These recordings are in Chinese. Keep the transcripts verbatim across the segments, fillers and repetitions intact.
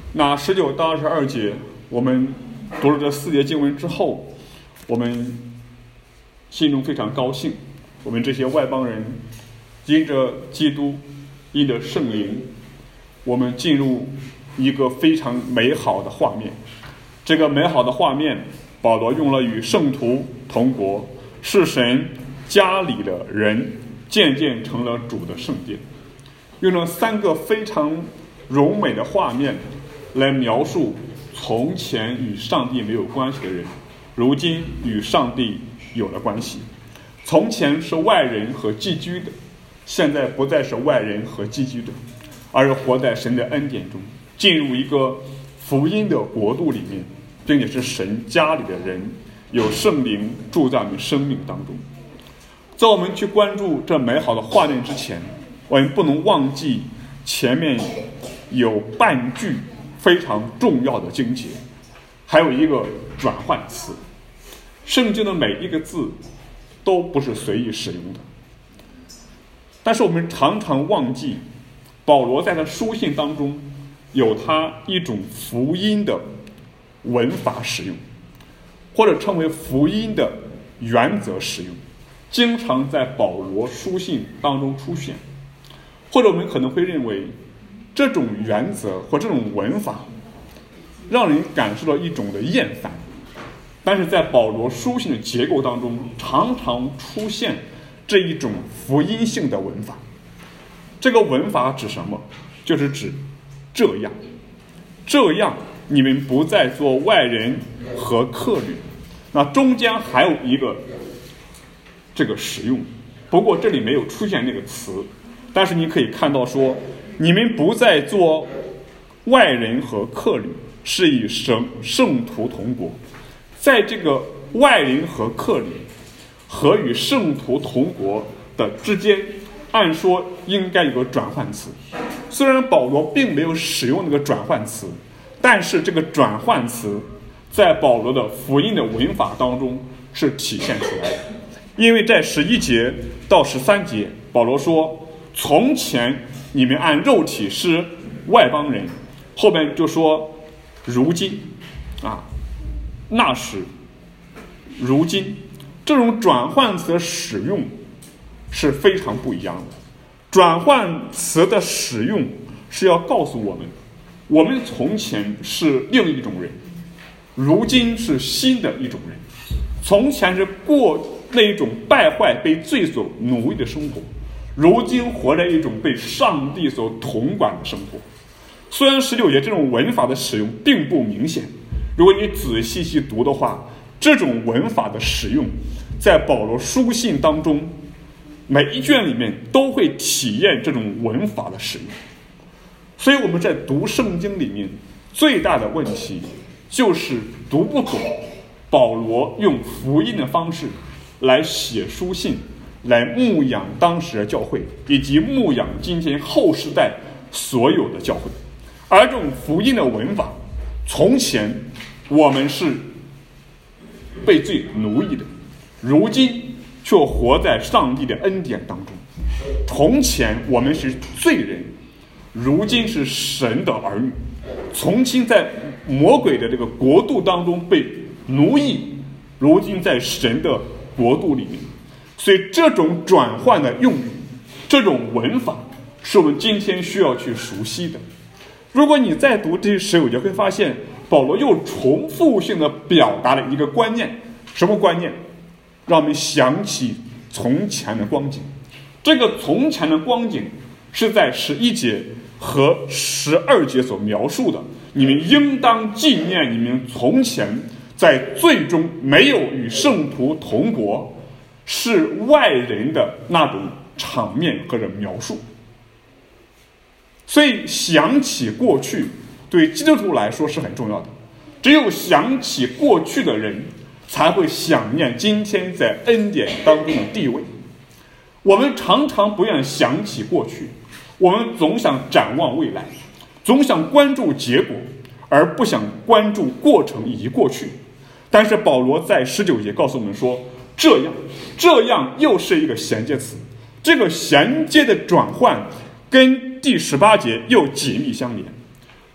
那十九到二十二节，我们读了这四节经文之后，我们心中非常高兴，我们这些外邦人因着基督，因着圣灵，我们进入一个非常美好的画面。这个美好的画面，保罗用了与圣徒同国，是神家里的人渐渐成了主的圣殿，用了三个非常柔美的画面来描述从前与上帝没有关系的人，如今与上帝有了关系。从前是外人和寄居的，现在不再是外人和寄居的，而是活在神的恩典中，进入一个福音的国度里面，并且是神家里的人，有圣灵住在我们生命当中。在我们去关注这美好的画面之前，我们不能忘记前面有半句非常重要的经节，还有一个转换词。圣经的每一个字都不是随意使用的，但是我们常常忘记保罗在他书信当中有他一种福音的文法使用，或者称为福音的原则使用，经常在保罗书信当中出现。或者我们可能会认为这种原则或这种文法让人感受到一种的厌烦，但是在保罗书信的结构当中常常出现这一种福音性的文法。这个文法指什么？就是指这样这样你们不再做外人和客旅。那中间还有一个这个使用，不过这里没有出现那个词，但是你可以看到说，你们不再做外人和客旅，是以圣圣徒同国。在这个外人和客旅和与圣徒同国的之间，按说应该有个转换词。虽然保罗并没有使用那个转换词，但是这个转换词在保罗的福音的文法当中是体现出来的。因为在十一节到十三节，保罗说从前你们按肉体是外邦人，后面就说如今啊，那时，如今，这种转换词的使用是非常不一样的。转换词的使用是要告诉我们，我们从前是另一种人，如今是新的一种人。从前是过那一种败坏被罪所奴役的生活，如今活在一种被上帝所统管的生活。虽然十九节这种文法的使用并不明显，如果你仔细去读的话，这种文法的使用在保罗书信当中每一卷里面都会体验这种文法的使用。所以我们在读圣经里面最大的问题就是读不懂保罗用福音的方式来写书信，来牧养当时的教会，以及牧养今天后世代所有的教会。而这种福音的文法，从前我们是被罪奴役的，如今却活在上帝的恩典当中。从前我们是罪人，如今是神的儿女。从前在魔鬼的这个国度当中被奴役，如今在神的国度里面。所以这种转换的用语，这种文法是我们今天需要去熟悉的。如果你再读这十九节，会发现保罗又重复性的表达了一个观念。什么观念？让我们想起从前的光景。这个从前的光景是在十一节和十二节所描述的。你们应当纪念你们从前在罪中没有与圣徒同国，是外人的那种场面或者描述。所以想起过去对基督徒来说是很重要的，只有想起过去的人才会想念今天在恩典当中的地位。我们常常不愿想起过去，我们总想展望未来，总想关注结果，而不想关注过程以及过去。但是保罗在十九节告诉我们说，这样这样又是一个衔接词，这个衔接的转换跟第十八节又紧密相连。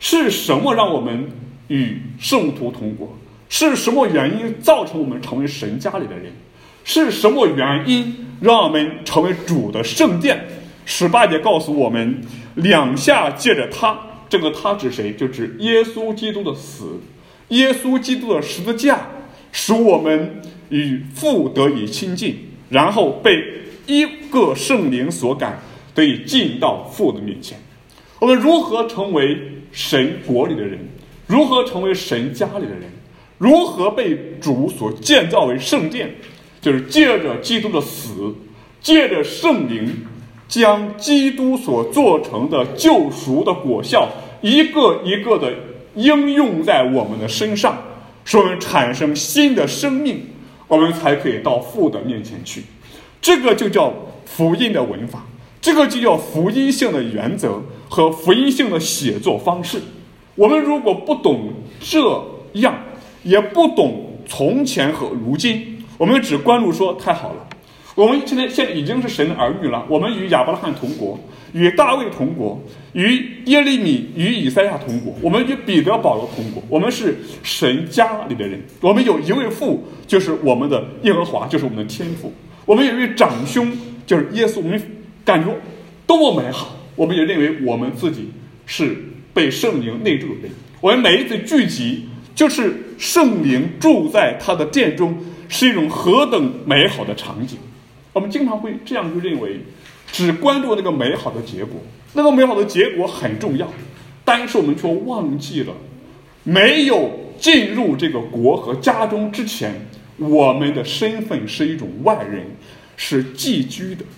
是什么让我们与圣徒同国？是什么原因造成我们成为神家里的人？是什么原因让我们成为主的圣殿？十八节告诉我们，两下借着他，这个他指谁？就指耶稣基督的死，耶稣基督的十字架，使我们与父得以亲近，然后被一个圣灵所感，得以进到父的面前。我们如何成为神国里的人？如何成为神家里的人？如何被主所建造为圣殿？就是借着基督的死，借着圣灵，将基督所做成的救赎的果效一个一个的应用在我们的身上，使我们产生新的生命，我们才可以到父的面前去。这个就叫福音的文法，这个就叫福音性的原则和福音性的写作方式。我们如果不懂这样，也不懂从前和如今，我们只关注说太好了，我们现在现在已经是神的儿女了，我们与亚伯拉罕同国，与大卫同国，与耶利米与以赛亚同国，我们与彼得保罗同国，我们是神家里的人，我们有一位父，就是我们的耶和华，就是我们的天父，我们有一位长兄，就是耶稣，我们感觉多么美好，我们也认为我们自己是被圣灵内住的人，我们每一次聚集就是圣灵住在他的殿中，是一种何等美好的场景。我们经常会这样就认为，只关注那个美好的结果，那个美好的结果很重要，但是我们却忘记了，没有进入这个国和家中之前，我们的身份是一种外人，是寄居的。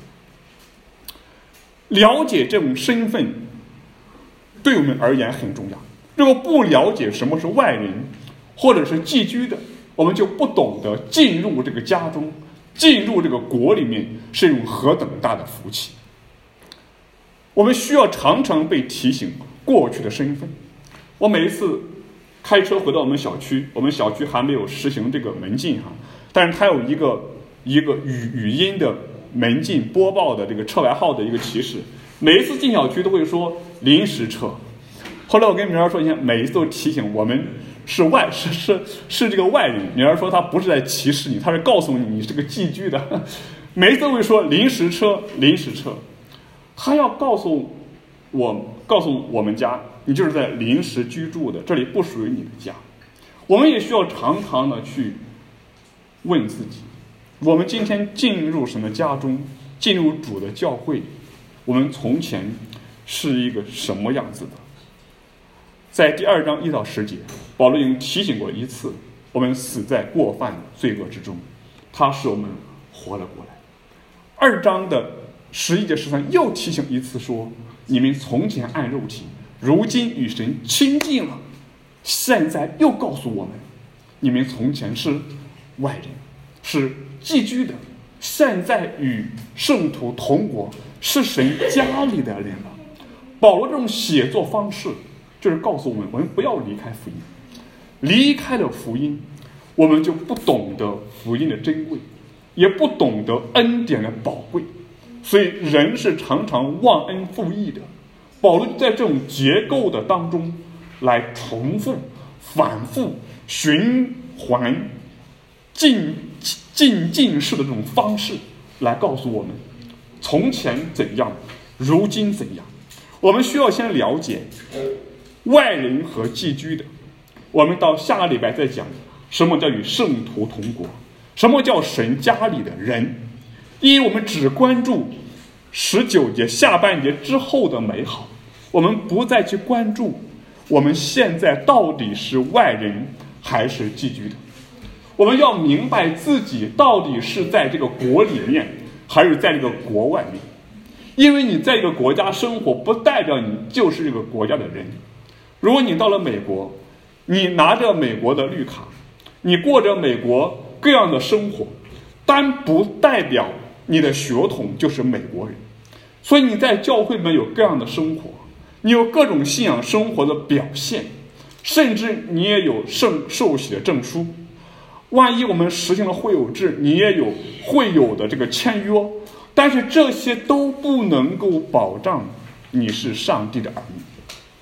了解这种身份对我们而言很重要。如果不了解什么是外人或者是寄居的，我们就不懂得进入这个家中，进入这个国里面是一种何等大的福气。我们需要常常被提醒过去的身份。我每一次开车回到我们小区，我们小区还没有实行这个门禁哈，但是它有一个一个语语音的门禁播报的这个车牌号的一个提示，每一次进小区都会说临时车。后来我跟明儿说，你看每一次都提醒我们是外是是是这个外人。明儿说他不是在歧视你，他是告诉你你是个寄居的。每一次都会说临时车临时车，他要告诉我告诉我们家，你就是在临时居住的，这里不属于你的家。我们也需要常常的去问自己，我们今天进入神的家中，进入主的教会，我们从前是一个什么样子的？在第二章一到十节，保罗已经提醒过一次，我们死在过犯罪恶之中，他使我们活了过来。二章的十一节十三又提醒一次说，你们从前按肉体，如今与神亲近了。现在又告诉我们，你们从前是外人，是寄居的，现在与圣徒同国，是神家里的人了。保罗这种写作方式就是告诉我们，我们不要离开福音，离开了福音，我们就不懂得福音的珍贵，也不懂得恩典的宝贵，所以人是常常忘恩负义的。保罗在这种结构的当中来重复、反复、循环、进进进式的这种方式来告诉我们，从前怎样，如今怎样。我们需要先了解外人和寄居的，我们到下个礼拜再讲什么叫与圣徒同国，什么叫神家里的人。因为我们只关注十九节下半节之后的美好，我们不再去关注我们现在到底是外人还是寄居的。我们要明白自己到底是在这个国里面还是在这个国外面。因为你在一个国家生活，不代表你就是这个国家的人。如果你到了美国，你拿着美国的绿卡，你过着美国各样的生活，但不代表你的血统就是美国人。所以你在教会里面有各样的生活，你有各种信仰生活的表现，甚至你也有圣受洗的证书。万一我们实行了会友制，你也有会友的这个签约，但是这些都不能够保障你是上帝的儿女。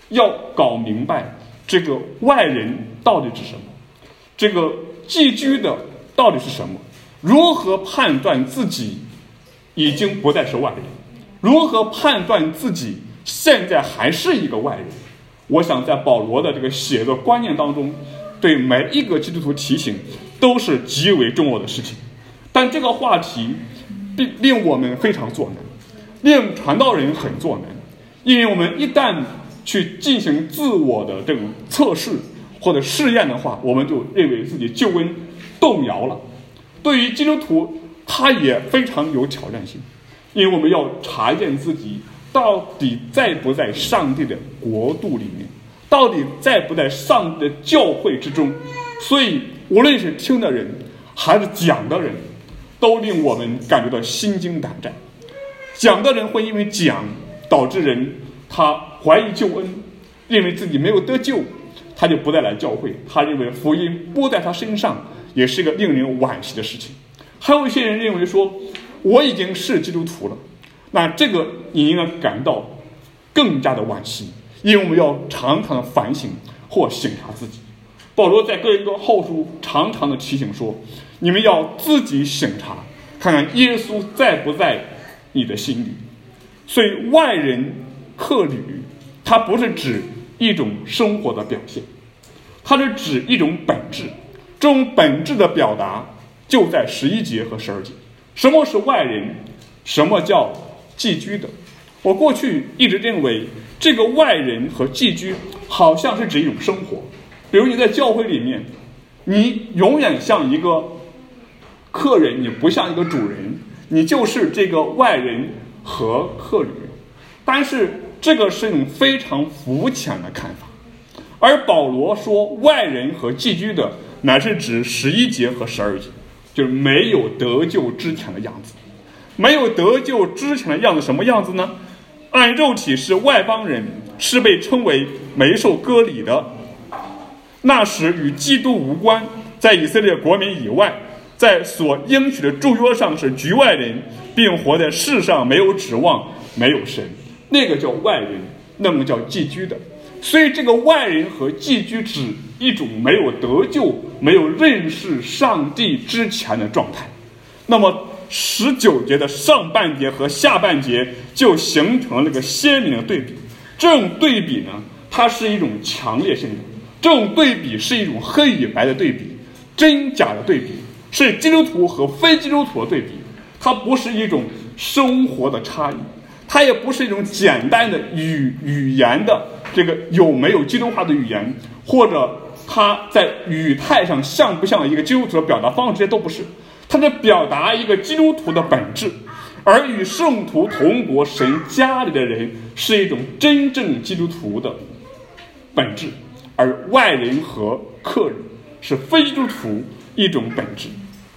要搞明白这个外人到底是什么，这个寄居的到底是什么，如何判断自己已经不再是外人，如何判断自己现在还是一个外人。我想在保罗的这个写作观念当中，对每一个基督徒提醒都是极为重要的事情。但这个话题令令我们非常作难，令传道人很作难，因为我们一旦去进行自我的这种测试或者试验的话，我们就认为自己救恩动摇了。对于基督徒，他也非常有挑战性，因为我们要查验自己到底在不在上帝的国度里面，到底在不在上帝的教会之中。所以无论是听的人还是讲的人，都令我们感觉到心惊胆战。讲的人会因为讲导致人他怀疑救恩，认为自己没有得救，他就不再来教会，他认为福音不在他身上，也是一个令人惋惜的事情。还有一些人认为说，我已经是基督徒了，那这个你应该感到更加的惋惜，因为我们要常常的反省或省察自己。保罗在哥林多后书常常的提醒说，你们要自己省察，看看耶稣在不在你的心里。所以外人客旅，它不是指一种生活的表现，它是指一种本质。这种本质的表达就在十一节和十二节。什么是外人？什么叫寄居的？我过去一直认为这个外人和寄居好像是指一种生活。比如你在教会里面，你永远像一个客人，你不像一个主人，你就是这个外人和客旅。但是这个是一种非常肤浅的看法，而保罗说外人和寄居的乃是指十一节和十二节，就是没有得救之前的样子。没有得救之前的样子什么样子呢？按肉体是外邦人，是被称为没受割礼的，那时与基督无关，在以色列国民以外，在所应许的祝约上是局外人，并活在世上没有指望，没有神，那个叫外人，那个叫寄居的。所以这个外人和寄居指一种没有得救、没有认识上帝之前的状态。那么十九节的上半节和下半节就形成了一个鲜明的对比。这种对比呢，它是一种强烈性的，这种对比是一种黑与白的对比，真假的对比，是基督徒和非基督徒的对比。它不是一种生活的差异，它也不是一种简单的语语言的这个有没有基督化的语言，或者它在语态上像不像一个基督徒的表达方式，这些都不是。它在表达一个基督徒的本质，而与圣徒同国神家里的人是一种真正基督徒的本质，而外人和客人是非基督徒一种本质。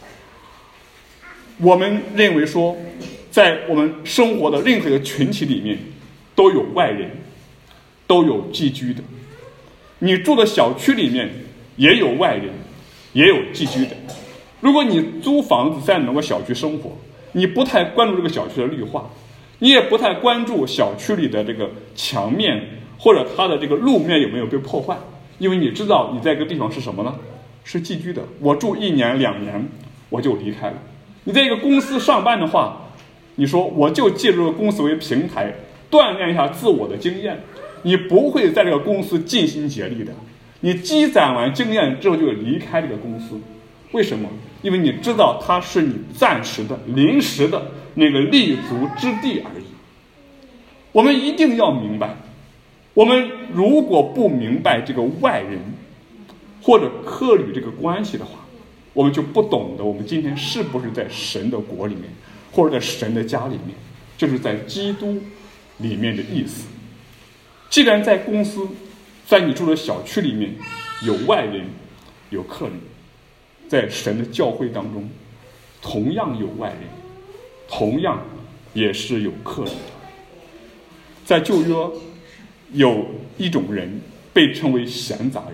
我们认为说，在我们生活的任何一个群体里面都有外人，都有寄居的。你住的小区里面也有外人，也有寄居的。如果你租房子在某个小区生活，你不太关注这个小区的绿化，你也不太关注小区里的这个墙面或者它的这个路面有没有被破坏，因为你知道你在一个地方是什么呢？是寄居的。我住一年两年我就离开了。你在一个公司上班的话，你说我就借助公司为平台锻炼一下自我的经验，你不会在这个公司尽心竭力的，你积攒完经验之后就离开这个公司。为什么？因为你知道它是你暂时的临时的那个立足之地而已。我们一定要明白，我们如果不明白这个外人或者客旅这个关系的话，我们就不懂得我们今天是不是在神的国里面，或者在神的家里面，就是在基督里面的意思。既然在公司，在你住的小区里面有外人有客旅，在神的教会当中同样有外人，同样也是有客旅的。在旧约有一种人被称为闲杂人，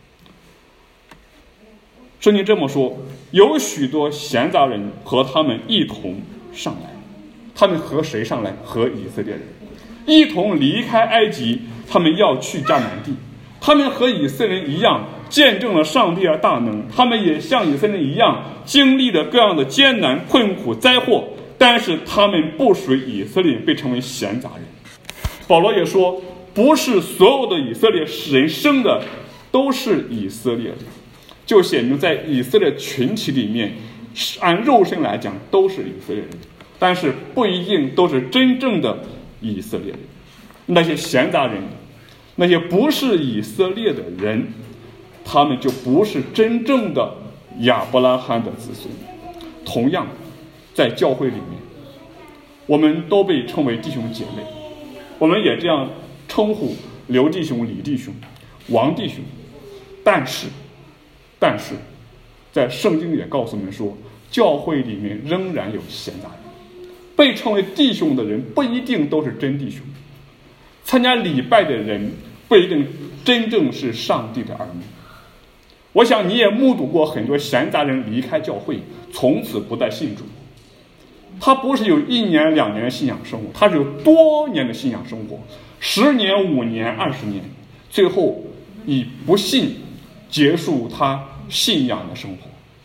圣经这么说，有许多闲杂人和他们一同上来。他们和谁上来？和以色列人一同离开埃及， 他们要去迦南地，他们和以色列人一样见证了上帝的大能，他们也像以色列人一样经历了各样的艰难困苦灾祸，但是他们不属于以色列人，被称为闲杂人。保罗也说，不是所有的以色列人生的都是以色列人，就显明在以色列群体里面，按肉身来讲都是以色列人，但是不一定都是真正的以色列人。那些闲杂人，那些不是以色列的人，他们就不是真正的亚伯拉罕的子孙。同样在教会里面，我们都被称为弟兄姐妹，我们也这样称呼刘弟兄、李弟兄、王弟兄，但是但是在圣经里也告诉我们说，教会里面仍然有闲杂人。被称为弟兄的人不一定都是真弟兄，参加礼拜的人不一定真正是上帝的儿女。我想你也目睹过很多闲杂人离开教会，从此不再信主。他不是有一年两年的信仰生活，他是有多年的信仰生活，十年、五年、二十年，最后以不信结束他信仰的生活。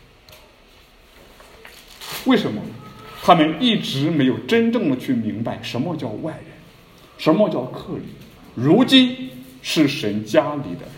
为什么？他们一直没有真正的去明白什么叫外人，什么叫客旅，如今是神家里的人。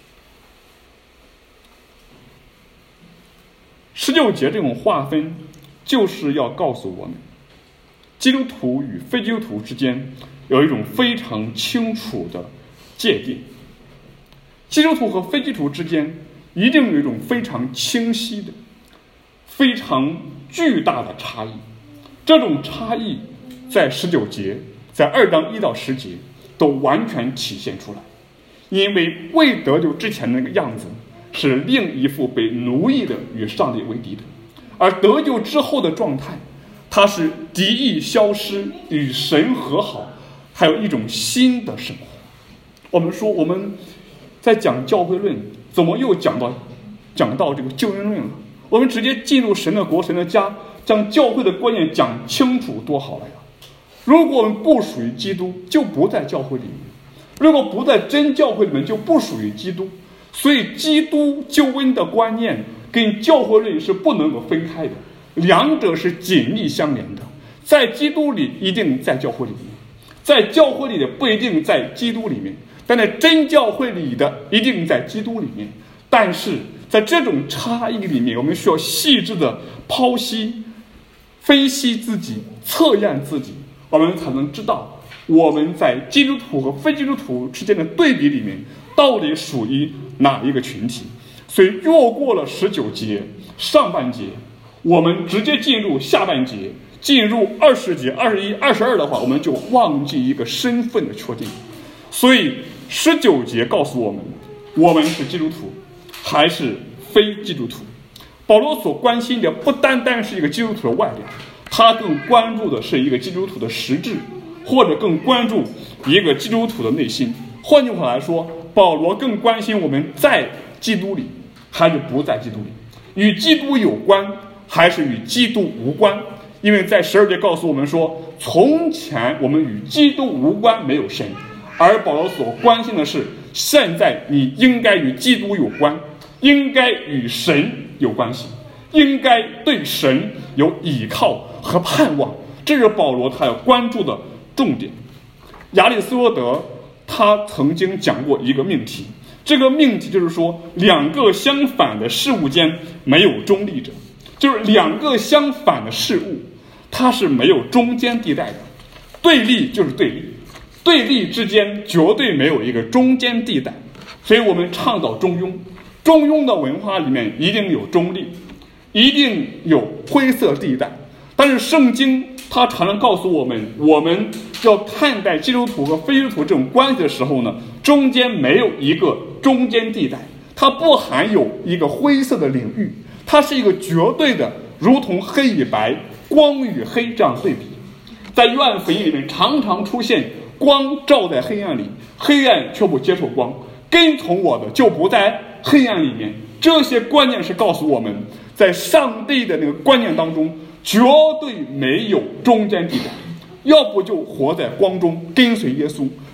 十九节这种划分就是要告诉我们，基督徒与非基督徒之间有一种非常清楚的界定，基督徒和非基督徒之间一定有一种非常清晰的、非常巨大的差异。这种差异在十九节，在二章一到十节都完全体现出来。因为未得救之前的那个样子是另一副被奴役的与上帝为敌的，而得救之后的状态，它是敌意消失，与神和好，还有一种新的生活。我们说我们在讲教会论，怎么又讲到讲到这个救恩论了？我们直接进入神的国、神的家，将教会的观念讲清楚多好了呀！如果我们不属于基督，就不在教会里面；如果不在真教会里面，就不属于基督。所以基督救恩的观念跟教会论是不能够分开的，两者是紧密相连的。在基督里一定在教会里面，在教会里的不一定在基督里面，但在真教会里的一定在基督里面。但是在这种差异里面，我们需要细致的剖析、分析自己，测验自己，我们才能知道我们在基督徒和非基督徒之间的对比里面到底属于哪一个群体。所以越过了十九节上半节，我们直接进入下半节，进入二十节、二十一、二十二的话，我们就忘记一个身份的确定。所以十九节告诉我们，我们是基督徒还是非基督徒。保罗所关心的不单单是一个基督徒的外表，他更关注的是一个基督徒的实质，或者更关注一个基督徒的内心。换句话来说，保罗更关心我们在基督里还是不在基督里，与基督有关还是与基督无关。因为在十二节告诉我们说，从前我们与基督无关，没有神，而保罗所关心的是，现在你应该与基督有关，应该与神有关系，应该对神有倚靠和盼望。这是保罗他要关注的重点。亚里士多德他曾经讲过一个命题，这个命题就是说，两个相反的事物间没有中立者，就是两个相反的事物它是没有中间地带的，对立就是对立，对立之间绝对没有一个中间地带。所以我们倡导中庸，中庸的文化里面一定有中立，一定有灰色地带。但是圣经它常常告诉我们，我们要看待基督徒和非基督徒这种关系的时候呢，中间没有一个中间地带，它不含有一个灰色的领域，它是一个绝对的，如同黑与白、光与黑这样对比。在约翰福音里面常常出现光照在黑暗里，黑暗却不接受光，跟从我的就不在黑暗里面。这些观念是告诉我们，在上帝的那个观念当中绝对没有中间地带，要不就活在光中跟随耶稣，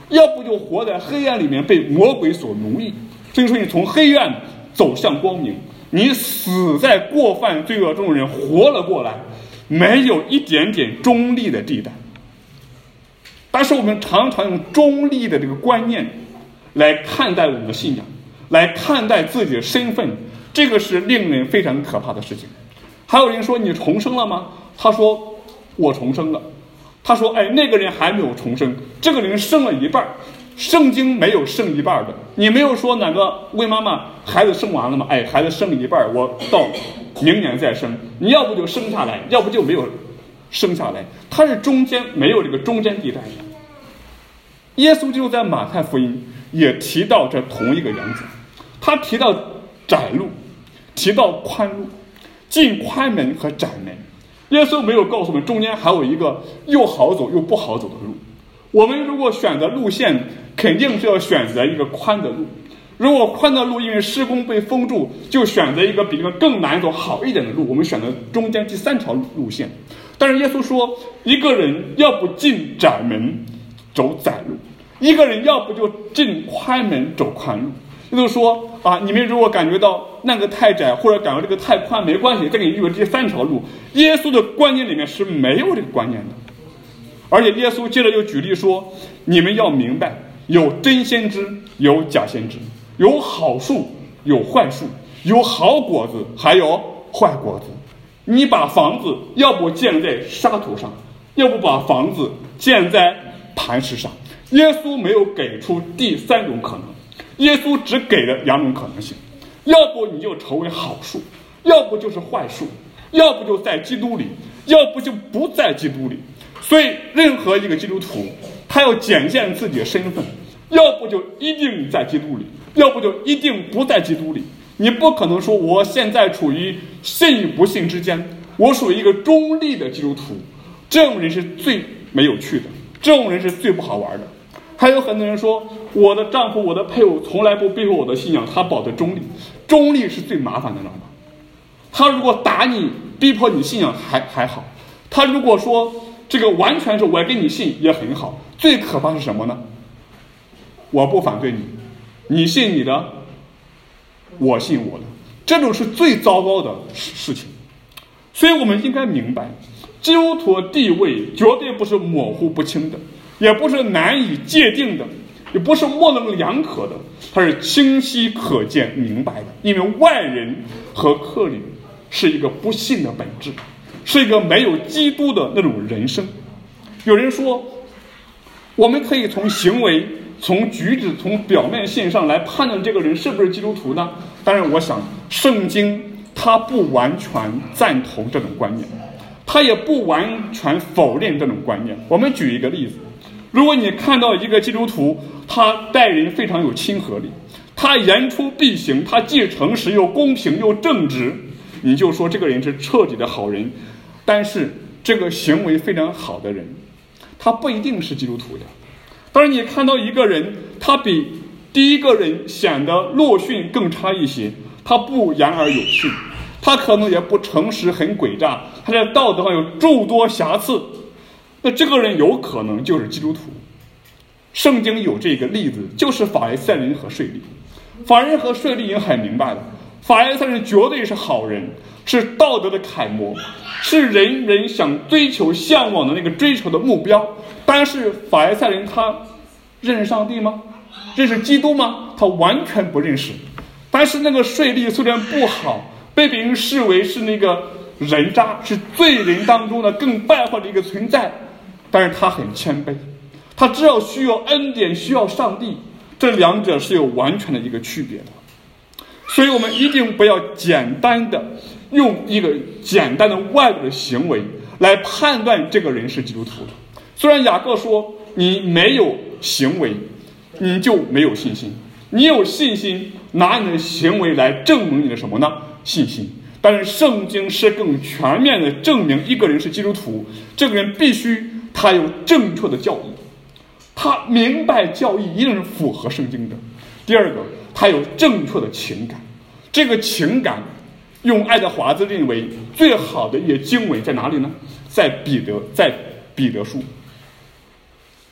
要不就活在黑暗里面被魔鬼所奴役。所以说你从黑暗走向光明，你死在过犯罪恶中的人活了过来，没有一点点中立的地带。但是我们常常用中立的这个观念来看待我们的信仰，来看待自己的身份，这个是令人非常可怕的事情。还有人说你重生了吗？他说我重生了。他说哎，那个人还没有重生，这个人生了一半。圣经没有剩一半的，你没有说哪个问妈妈孩子生完了吗？哎，孩子生了一半，我到明年再生。你要不就生下来，要不就没有生下来。它是中间没有这个中间地带的。耶稣就在马太福音也提到这同一个原则，他提到窄路，提到宽路，进宽门和窄门。耶稣没有告诉我们中间还有一个又好走又不好走的路。我们如果选择路线，肯定是要选择一个宽的路。如果宽的路因为施工被封住，就选择一个比这个更难走好一点的路，我们选择中间第三条路线。但是耶稣说，一个人要不进窄门走窄路，一个人要不就进宽门走宽路。也就是说啊，你们如果感觉到那个太窄，或者感觉这个太宽，没关系，再给你预备第三条路。耶稣的观念里面是没有这个观念的。而且耶稣接着又举例说，你们要明白，有真先知，有假先知，有好树，有坏树，有好果子，还有坏果子。你把房子要不建在沙土上，要不把房子建在磐石上。耶稣没有给出第三种可能，耶稣只给了两种可能性，要不你就成为好树，要不就是坏树，要不就在基督里，要不就不在基督里。所以任何一个基督徒，他要检验自己的身份，要不就一定在基督里，要不就一定不在基督里。你不可能说我现在处于信与不信之间，我属于一个中立的基督徒。这种人是最没有趣的，这种人是最不好玩的。还有很多人说，我的丈夫我的配偶从来不逼迫我的信仰，他保持中立。中立是最麻烦的，知道吗？他如果打你逼迫你信仰还还好，他如果说这个完全是我跟你信也很好。最可怕是什么呢？我不反对你，你信你的，我信我的，这种是最糟糕的事情。所以我们应该明白，基督徒的地位绝对不是模糊不清的，也不是难以界定的，也不是模棱两可的，它是清晰可见明白的。因为外人和客旅是一个不信的本质，是一个没有基督的那种人生。有人说，我们可以从行为、从举止、从表面现上来判断这个人是不是基督徒呢？当然我想圣经它不完全赞同这种观念，它也不完全否认这种观念。我们举一个例子，如果你看到一个基督徒，他待人非常有亲和力，他言出必行，他既诚实又公平又正直，你就说这个人是彻底的好人。但是这个行为非常好的人，他不一定是基督徒的。当然你看到一个人，他比第一个人显得落逊更差一些，他不言而有信，他可能也不诚实，很诡诈，他在道德上有诸多瑕疵，那这个人有可能就是基督徒。圣经有这个例子，就是法利赛人和税吏。法利赛人和税吏已经很明白了，法利赛人绝对是好人，是道德的楷模，是人人想追求向往的那个追求的目标。但是法利赛人他认识上帝吗？认识基督吗？他完全不认识。但是那个税吏虽然不好，被别人视为是那个人渣，是罪人当中的更败坏的一个存在，但是他很谦卑，他知道需要恩典，需要上帝，这两者是有完全的一个区别的。所以我们一定不要简单的用一个简单的外部的行为来判断这个人是基督徒的。虽然雅各说你没有行为你就没有信心，你有信心拿你的行为来证明你的什么呢？信心。但是圣经是更全面的证明一个人是基督徒，这个人必须他有正确的教义，他明白教义一定是符合圣经的。第二个，他有正确的情感，这个情感用爱德华兹认为最好的一个经文在哪里呢？在彼得，在彼得书。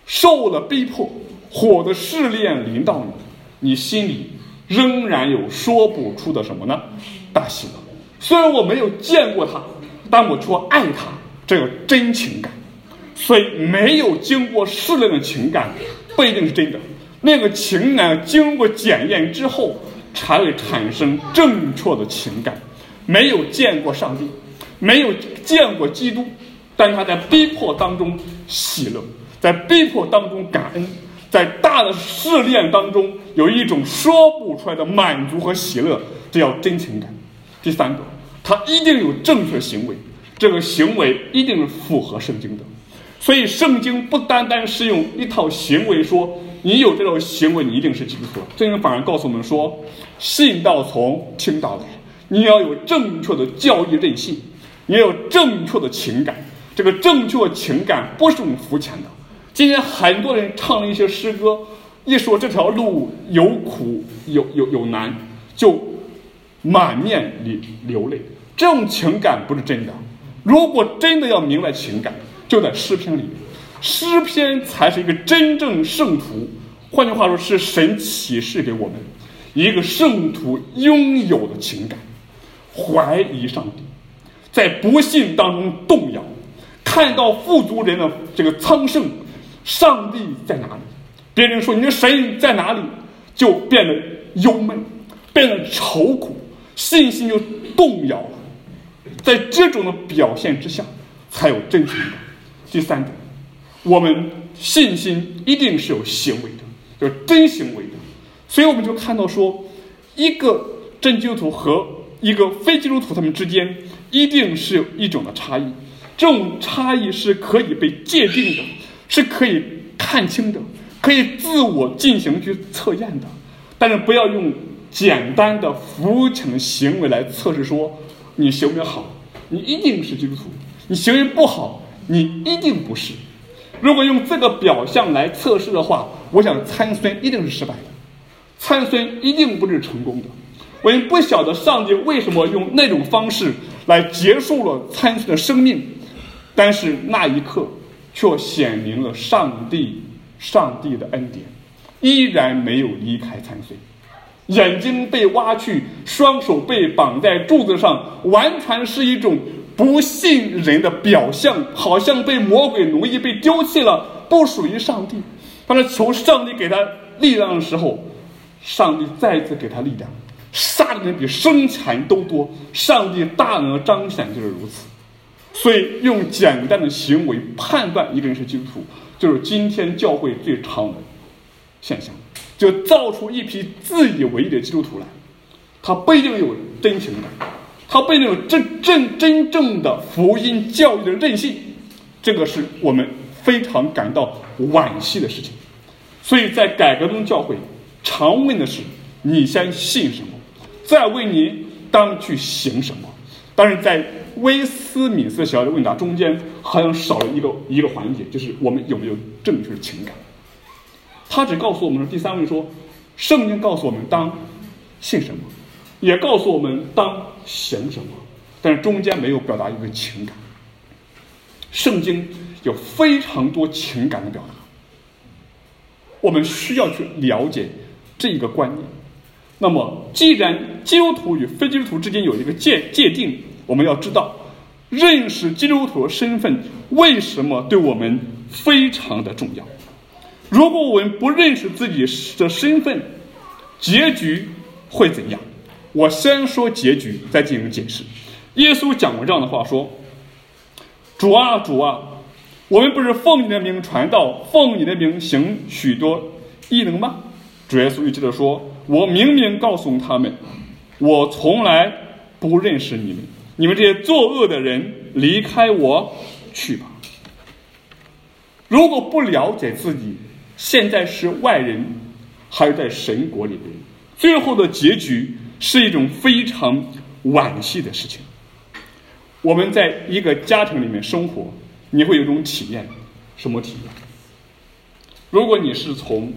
受了逼迫，火的试炼临到你，你心里仍然有说不出的什么呢？大喜乐。虽然我没有见过他，但我却爱他，这个真情感。所以没有经过试炼的情感不一定是真的，那个情感经过检验之后才会产生正确的情感。没有见过上帝，没有见过基督，但他在逼迫当中喜乐，在逼迫当中感恩，在大的试炼当中有一种说不出来的满足和喜乐，这叫真情感。第三个，他一定有正确的行为，这个行为一定是符合圣经的。所以圣经不单单是用一套行为说你有这种行为你一定是基督徒，圣经反而告诉我们说，信道从听道来，你要有正确的教义任性，你要有正确的情感。这个正确的情感不是用肤浅的。今天很多人唱了一些诗歌，一说这条路有苦有有有难，就满面里流泪，这种情感不是真的。如果真的要明白情感，就在诗篇里面，诗篇才是一个真正圣徒，换句话说是神启示给我们一个圣徒拥有的情感。怀疑上帝，在不信当中动摇，看到富足人的这个昌盛，上帝在哪里？别人说你的神在哪里，就变得忧闷，变得愁苦，信心就动摇了。在这种的表现之下，才有真情感。第三点，我们信心一定是有行为的，有真行为的。所以我们就看到说，一个真基督徒和一个非基督徒他们之间一定是有一种的差异，这种差异是可以被界定的，是可以看清的，可以自我进行去测验的。但是不要用简单的肤浅的行为来测试说你行为好你一定是基督徒，你行为不好你一定不是。如果用这个表象来测试的话，我想参孙一定是失败的，参孙一定不是成功的。我也不晓得上帝为什么用那种方式来结束了参孙的生命，但是那一刻却显明了上帝上帝的恩典依然没有离开参孙。眼睛被挖去，双手被绑在柱子上，完全是一种不信人的表象，好像被魔鬼奴役，被丢弃了，不属于上帝。当他求上帝给他力量的时候，上帝再一次给他力量，杀的人比生前都多，上帝大能的彰显就是如此。所以用简单的行为判断一个人是基督徒，就是今天教会最常的现象，就造出一批自以为意的基督徒来。他不一定有真情感，他不一定有真正真正的福音教育的韧性，这个是我们非常感到惋惜的事情。所以在改革中教会常问的是，你先信什么，再问你当去行什么。但是在威斯敏斯特小的问答中间好像少了一个一个环节，就是我们有没有正确的情感。他只告诉我们第三位说，圣经告诉我们当信什么，也告诉我们当行什么，但是中间没有表达一个情感。圣经有非常多情感的表达，我们需要去了解这一个观念。那么既然基督徒与非基督徒之间有一个界界定，我们要知道认识基督徒的身份为什么对我们非常的重要。如果我们不认识自己的身份，结局会怎样？我先说结局，再进行解释。耶稣讲过这样的话说，主啊主啊，我们不是奉你的名传道，奉你的名行许多异能吗？主耶稣接着说，我明明告诉他们，我从来不认识你们，你们这些作恶的人，离开我去吧。如果不了解自己现在是外人还是在神国里的人，最后的结局是一种非常惋惜的事情。我们在一个家庭里面生活，你会有一种体验，什么体验？如果你是从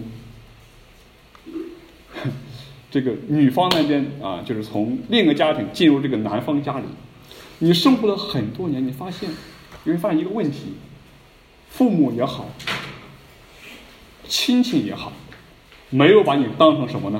这个女方那边啊，就是从另一个家庭进入这个男方家里，你生活了很多年，你发现你会发现一个问题，父母也好， 亲戚也好，没有把你当成什么呢？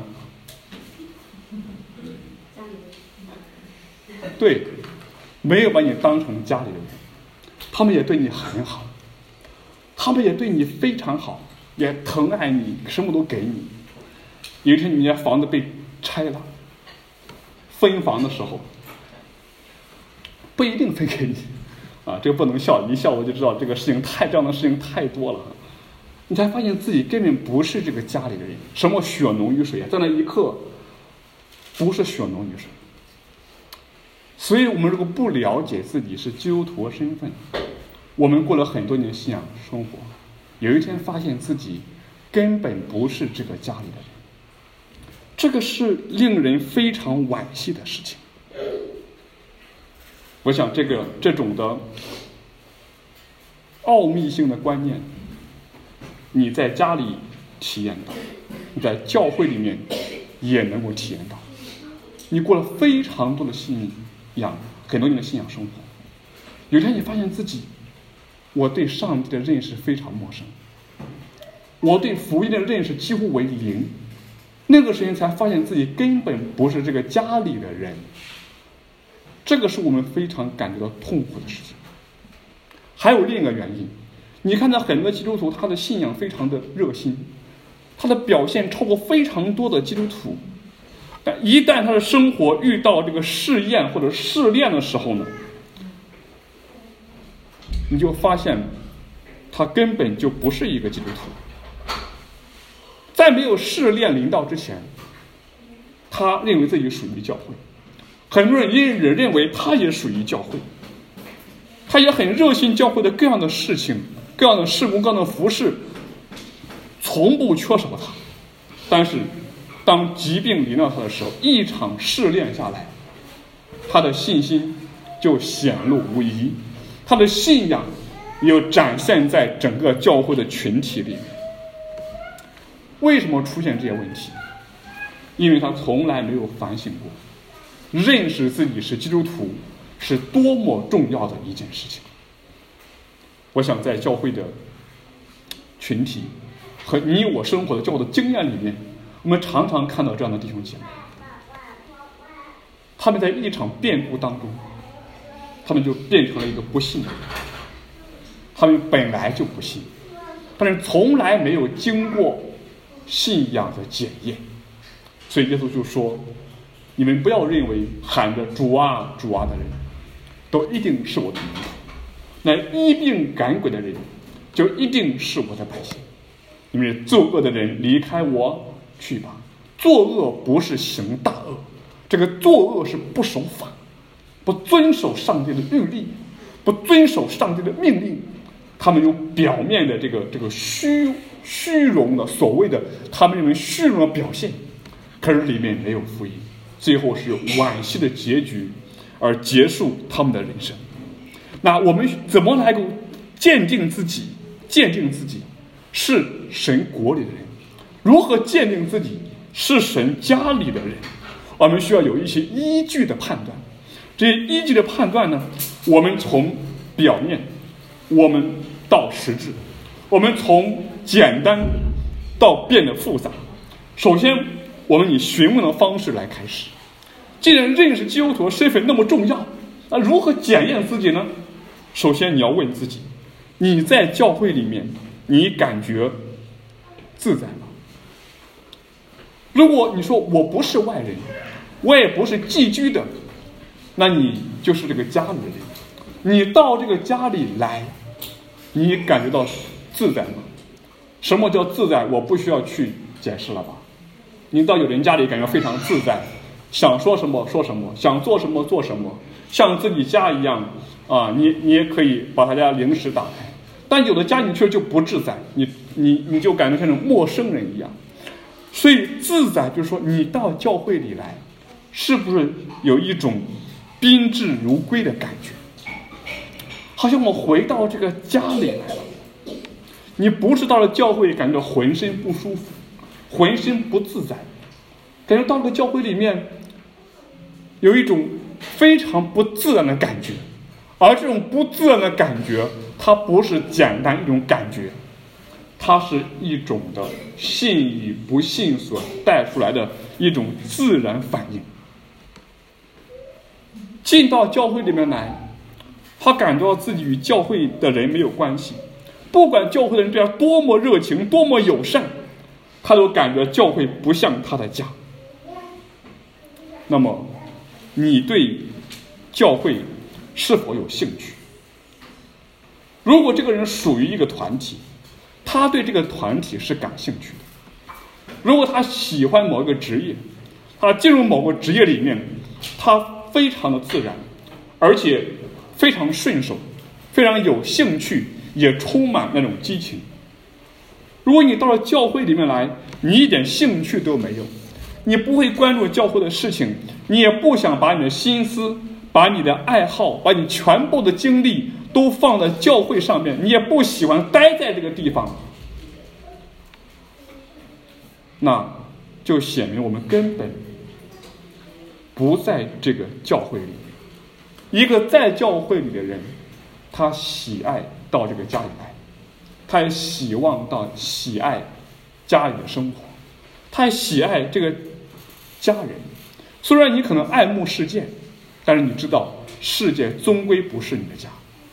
对，没有把你当成家里人，他们也对你很好，他们也对你非常好，也疼爱你，什么都给你。有一天你家房子被拆了，分房的时候不一定分给你啊，这个不能笑，一笑我就知道这个事情太这样的事情太多了。你才发现自己根本不是这个家里的人，什么血浓于水啊，在那一刻不是血浓于水。所以我们如果不了解自己是基督徒身份，我们过了很多年的信仰生活，有一天发现自己根本不是这个家里的人，这个是令人非常惋惜的事情。我想这个这种的奥秘性的观念，你在家里体验到，你在教会里面也能够体验到。你过了非常多的信仰，很多年的信仰生活，有一天你发现自己，我对上帝的认识非常陌生，我对福音的认识几乎为零。那个时间才发现自己根本不是这个家里的人，这个是我们非常感觉到痛苦的事情。还有另一个原因，你看到很多基督徒他的信仰非常的热心，他的表现超过非常多的基督徒，但一旦他的生活遇到这个试验或者试炼的时候呢，你就发现他根本就不是一个基督徒。在没有试炼临到之前，他认为自己属于教会，很多人也认为他也属于教会，他也很热心教会的各样的事情，各样的事工，各样的服事，从不缺少他。但是当疾病临到他的时候，一场试炼下来，他的信心就显露无遗，他的信仰又展现在整个教会的群体里面。为什么出现这些问题？因为他从来没有反省过，认识自己是基督徒是多么重要的一件事情。我想在教会的群体和你我生活的教会的经验里面，我们常常看到这样的弟兄姐妹，他们在一场变故当中，他们就变成了一个不信的人。他们本来就不信，但是从来没有经过信仰的检验。所以耶稣就说，你们不要认为喊着主啊主啊的人都一定是我的门徒，那医病赶鬼的人就一定是我的百姓。你们作恶的人离开我去吧。作恶不是行大恶，这个作恶是不守法，不遵守上帝的律例，不遵守上帝的命令。他们用表面的这个这个虚虚荣的所谓的他们认为虚荣的表现，可是里面没有福音，最后是惋惜的结局而结束他们的人生。那我们怎么来够鉴定自己鉴定自己是神国里的人？如何鉴定自己是神家里的人？我们需要有一些依据的判断。这些依据的判断呢，我们从表面我们到实质，我们从简单到变得复杂。首先我们以询问的方式来开始。既然认识基督徒身份那么重要，那如何检验自己呢？首先你要问自己，你在教会里面你感觉自在吗？如果你说我不是外人，我也不是寄居的，那你就是这个家里的人。你到这个家里来，你感觉到自在吗？什么叫自在？我不需要去解释了吧？你到有人家里感觉非常自在，想说什么说什么，想做什么做什么，像自己家一样啊！你你也可以把他家零食打开。但有的家你去就不自在，你你你就感觉像那种陌生人一样。所以自在就是说，你到教会里来，是不是有一种宾至如归的感觉？好像我回到这个家里来了。你不是到了教会感觉浑身不舒服，浑身不自在，感觉到了教会里面有一种非常不自然的感觉。而这种不自然的感觉，它不是简单一种感觉， 它是一种的信与不信所带出来的一种自然反应。进到教会里面来，他感到自己与教会的人没有关系，不管教会的人对他多么热情多么友善，他都感觉教会不像他的家。那么你对教会是否有兴趣？如果这个人属于一个团体，他对这个团体是感兴趣的。如果他喜欢某一个职业，他进入某个职业里面，他非常的自然，而且非常顺手，非常有兴趣，也充满那种激情。如果你到了教会里面来，你一点兴趣都没有，你不会关注教会的事情，你也不想把你的心思、把你的爱好、把你全部的精力都放在教会上面，你也不喜欢待在这个地方，那就显明我们根本不在这个教会里。一个在教会里的人，他喜爱到这个家里来，他也希望到喜爱家里的生活，他也喜爱这个家人。虽然你可能爱慕世界，但是你知道世界终归不是你的家。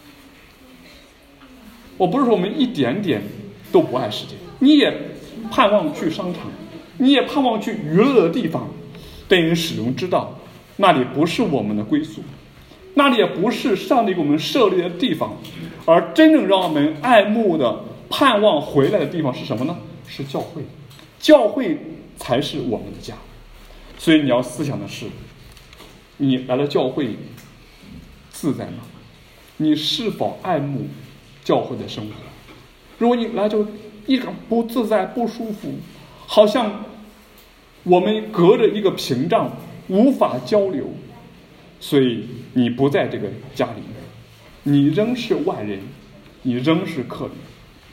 我不是说我们一点点都不爱世界，你也盼望去商场，你也盼望去娱乐的地方，但你始终知道那里不是我们的归宿，那里也不是上帝给我们设立的地方。而真正让我们爱慕的盼望回来的地方是什么呢？是教会。教会才是我们的家。所以你要思想的是，你来了教会自在吗？你是否爱慕教会的生活？如果你来就一点不自在不舒服，好像我们隔着一个屏障无法交流，所以你不在这个家里面，你仍是外人，你仍是客人。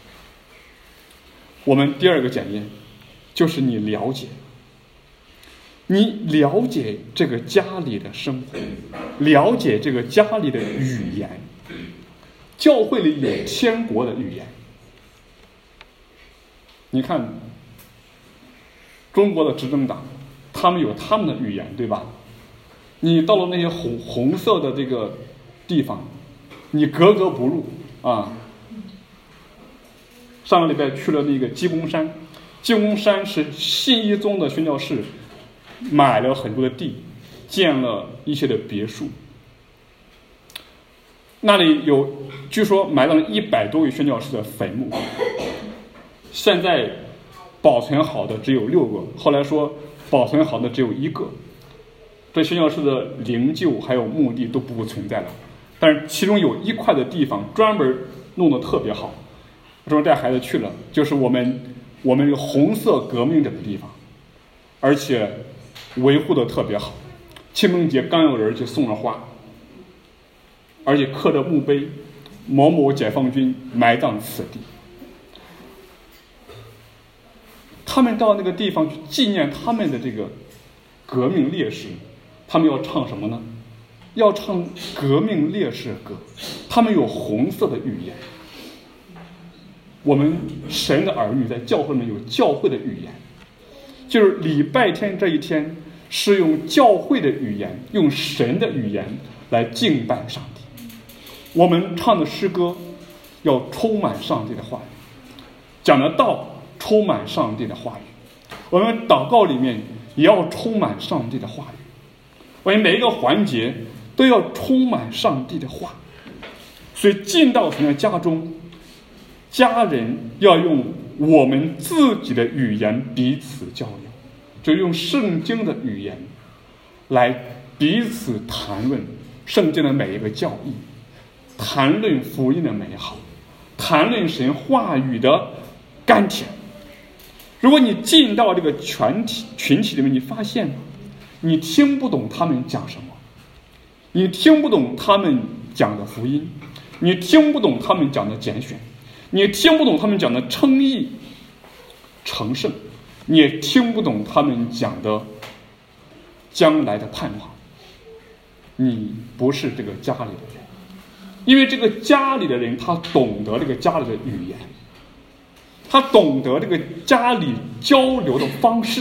我们第二个检验就是你了解你了解这个家里的生活，了解这个家里的语言。教会里有天国的语言。你看中国的执政党，他们有他们的语言，对吧？你到了那些红红色的这个地方，你格格不入啊。上个礼拜去了那个鸡公山，鸡公山是信一宗的宣教士买了很多的地，建了一些的别墅。那里有据说埋了一百多位宣教士的坟墓，现在保存好的只有六个，后来说保存好的只有一个。这宣教士的灵柩还有墓地都不会存在了，但是其中有一块的地方专门弄得特别好，我说带孩子去了，就是我们我们红色革命者的地方，而且维护的特别好。清明节刚有人去送了花，而且刻着墓碑，某某解放军埋葬此地。他们到那个地方去纪念他们的这个革命烈士，他们要唱什么呢？要唱革命烈士歌。他们有红色的语言。我们神的儿女在教会里面有教会的语言，就是礼拜天这一天是用教会的语言，用神的语言来敬拜上帝。我们唱的诗歌要充满上帝的话语，讲的道充满上帝的话语，我们祷告里面也要充满上帝的话语，我们每一个环节都要充满上帝的话。所以进到神的家中，家人要用我们自己的语言彼此交流，就用圣经的语言来彼此谈论圣经的每一个教义，谈论福音的美好，谈论神话语的甘甜。如果你进到这个群体群体里面，你发现你听不懂他们讲什么，你听不懂他们讲的福音，你听不懂他们讲的拣选，你听不懂他们讲的称义成圣，你也听不懂他们讲的将来的盼望，你不是这个家里的人。因为这个家里的人他懂得这个家里的语言， 他懂得这个家里交流的方式。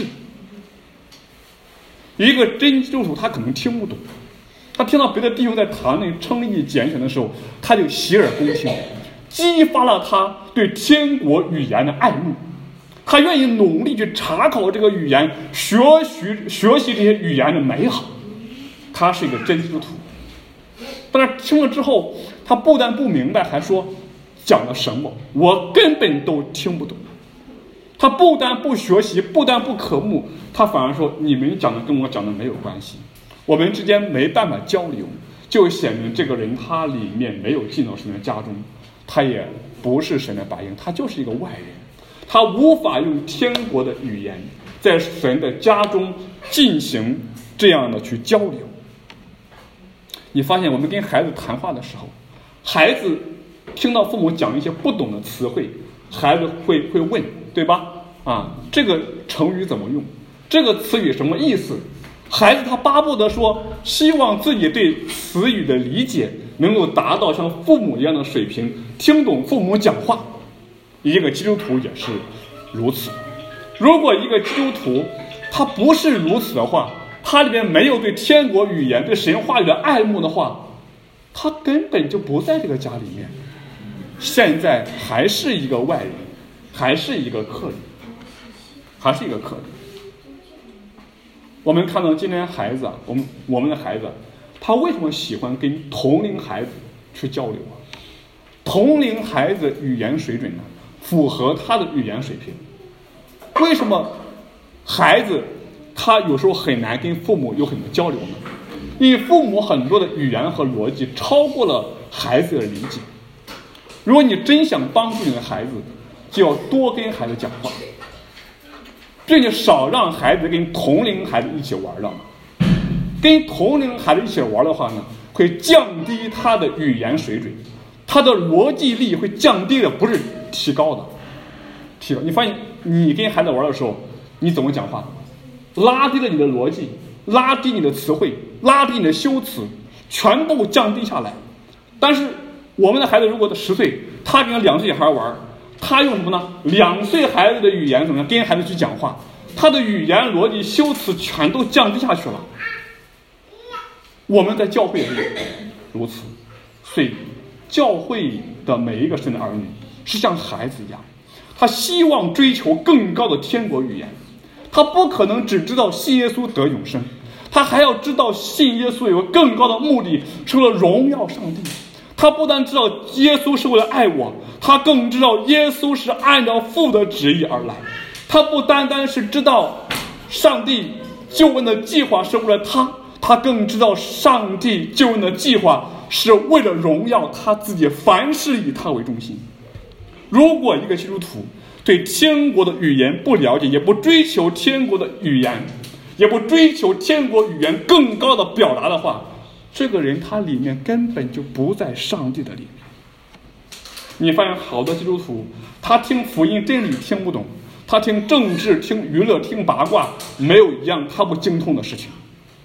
一个真基督徒他可能听不懂，他听到别的弟兄在谈论称义拣选的时候，他就洗耳恭听，激发了他对天国语言的爱慕，他愿意努力去查考这个语言，学习学习这些语言的美好。他是一个真基督徒，但是听了之后，他不但不明白，还说讲了什么我根本都听不懂。他不但不学习，不但不渴慕，他反而说你们讲的跟我讲的没有关系，我们之间没办法交流，就显明这个人他里面没有进到神的家中，他也不是神的百姓，他就是一个外人，他无法用天国的语言在神的家中进行这样的去交流。你发现我们跟孩子谈话的时候，孩子听到父母讲一些不懂的词汇，孩子会会问，对吧？啊，这个成语怎么用？这个词语什么意思？孩子他巴不得说，希望自己对词语的理解能够达到像父母一样的水平，听懂父母讲话。一个基督徒也是如此。如果一个基督徒他不是如此的话，他里面没有对天国语言、对神话语的爱慕的话，他根本就不在这个家里面，现在还是一个外人，还是一个客人，还是一个客人。我们看到今天孩子啊，我们我们的孩子，他为什么喜欢跟同龄孩子去交流啊？同龄孩子语言水准呢，符合他的语言水平。为什么孩子他有时候很难跟父母有很多交流呢？因为父母很多的语言和逻辑超过了孩子的理解。如果你真想帮助你的孩子，就要多跟孩子讲话，并且少让孩子跟同龄孩子一起玩了。跟同龄孩子一起玩的话呢，会降低他的语言水准，他的逻辑力会降低的，不是提高的。提高，你发现你跟孩子玩的时候，你怎么讲话？拉低了你的逻辑，拉低你的词汇，拉低你的修辞，全部降低下来。但是我们的孩子如果十岁，他跟两岁小孩玩，他用什么呢？两岁孩子的语言怎么样？跟孩子去讲话，他的语言逻辑修辞全都降低下去了。我们在教会也是如此，所以教会的每一个神的儿女是像孩子一样，他希望追求更高的天国语言，他不可能只知道信耶稣得永生，他还要知道信耶稣有个更高的目的，是为了荣耀上帝。他不但知道耶稣是为了爱我，他更知道耶稣是按照父的旨意而来。他不单单是知道上帝救恩的计划是为了他，他更知道上帝救恩的计划是为了荣耀他自己，凡事以他为中心。如果一个基督徒对天国的语言不了解，也不追求天国的语言，也不追求天国语言更高的表达的话，这个人他里面根本就不在上帝的里面。你发现好多基督徒，他听福音真理听不懂，他听政治、听娱乐、听八卦，没有一样他不精通的事情。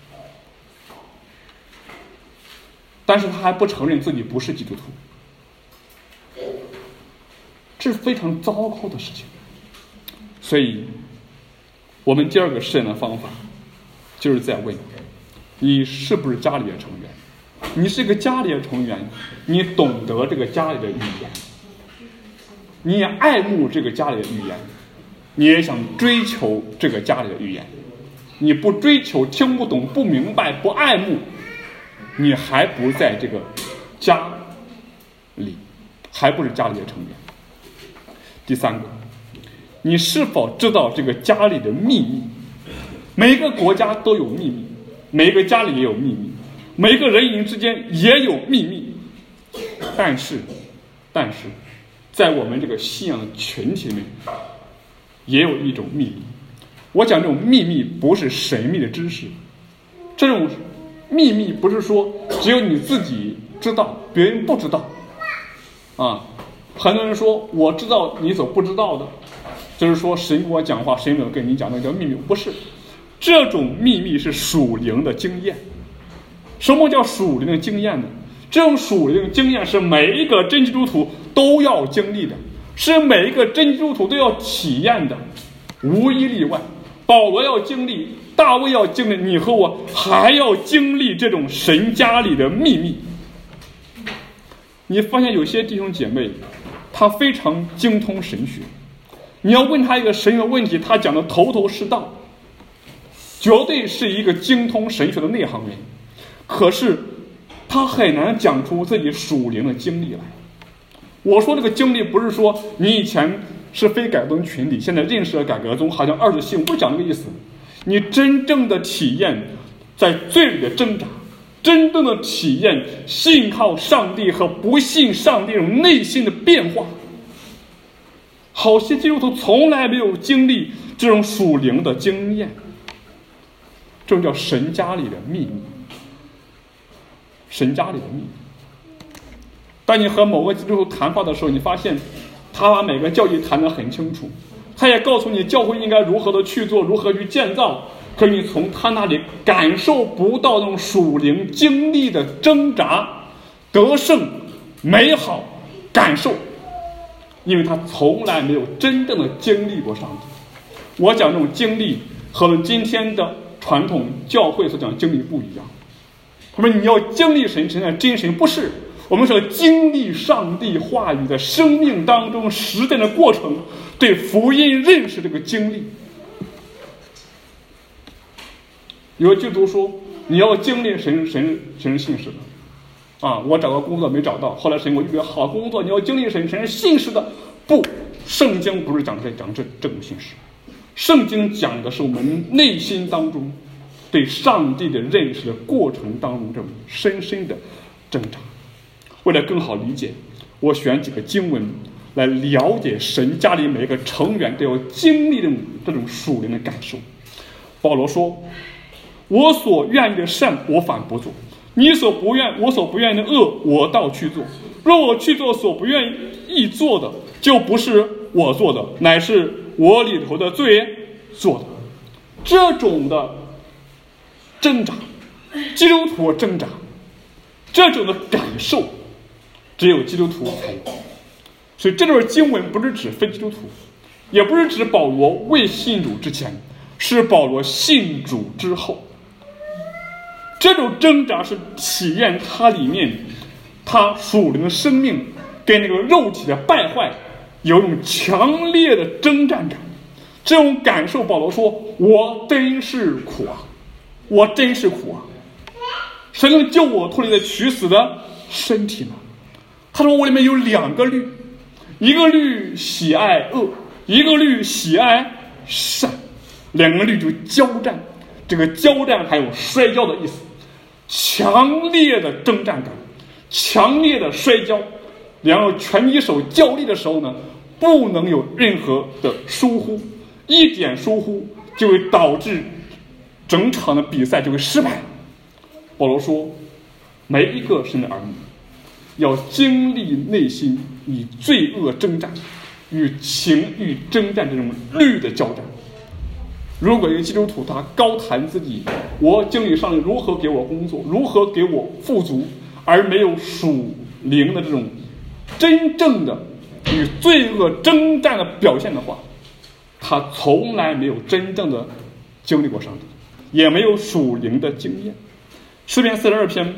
但是他还不承认自己不是基督徒，这是非常糟糕的事情。所以我们第二个试验的方法就是在问你是不是家里的成员。你是一个家里的成员，你懂得这个家里的语言，你也爱慕这个家里的语言，你也想追求这个家里的语言。你不追求、听不懂、不明白、不爱慕，你还不在这个家里，还不是家里的成员。第三个，你是否知道这个家里的秘密？每个国家都有秘密，每个家里也有秘密，每个人与之间也有秘密。但是但是在我们这个信仰群体里面也有一种秘密。我讲这种秘密不是神秘的知识，这种秘密不是说只有你自己知道，别人不知道啊。很多人说我知道你所不知道的，就是说神跟我讲话，神没有跟你讲，那叫秘密。不是，这种秘密是属灵的经验。什么叫属灵的经验呢？这种属灵的经验是每一个真基督徒都要经历的， 是每一个真基督徒都要体验的，无一例外。保罗要经历，大卫要经历，你和我还要经历这种神家里的秘密。你发现有些弟兄姐妹他非常精通神学，你要问他一个神学问题，他讲的头头是道，绝对是一个精通神学的内行人，可是他很难讲出自己属灵的经历来。我说这个经历不是说你以前是非改革宗群里，现在认识了改革宗，好像二十信，不讲这个意思。你真正的体验在罪里的挣扎，真正的体验信靠上帝和不信上帝这种内心的变化。好些基督徒从来没有经历这种属灵的经验，这种叫神家里的秘密。神家里的秘密。当你和某个基督徒谈话的时候，你发现他把每个教义谈得很清楚，他也告诉你教会应该如何的去做，如何去建造，可是你从他那里感受不到那种属灵经历的挣扎、得胜、美好感受，因为他从来没有真正的经历过上帝。我讲这种经历和我们今天的传统教会所讲经历不一样。他们你要经历神，神的真神，不是我们是要经历上帝话语在生命当中实践的过程，对福音认识这个经历。有基督徒说你要经历神神神信实的啊，我找个工作没找到，后来神给我预备好工作，你要经历神神信实的。不，圣经不是讲这讲这这种信实，圣经讲的是我们内心当中对上帝的认识的过程当中这种深深的挣扎。为了更好理解，我选几个经文来了解神家里每一个成员都要经历这种这种属灵的感受。保罗说，我所愿意的善我反不做，你所不愿我所不愿意的恶我倒去做，若我去做所不愿意做的，就不是我做的，乃是我里头的罪做的。这种的挣扎，基督徒挣扎，这种的感受只有基督徒才有。所以这段经文不是指非基督徒，也不是指保罗未信主之前，是保罗信主之后。这种挣扎是体验他里面他属灵的生命跟那个肉体的败坏有一种强烈的征战感。这种感受，保罗说，我真是苦啊，我真是苦啊，谁能救我脱离了取死的身体呢？他说我里面有两个律，一个律喜爱恶，一个律喜爱善，两个律就交战。这个交战还有摔跤的意思，强烈的征战感，强烈的摔跤。两个拳击手较力的时候呢，不能有任何的疏忽，一点疏忽就会导致整场的比赛就会失败。保罗说，每一个神的儿女要经历内心与罪恶征战，与情欲征战这种律的交战。如果一个基督徒他高谈自己，我经历上帝如何给我工作，如何给我富足，而没有属灵的这种真正的与罪恶征战的表现的话，他从来没有真正的经历过上帝，也没有属灵的经验。诗篇四十二篇，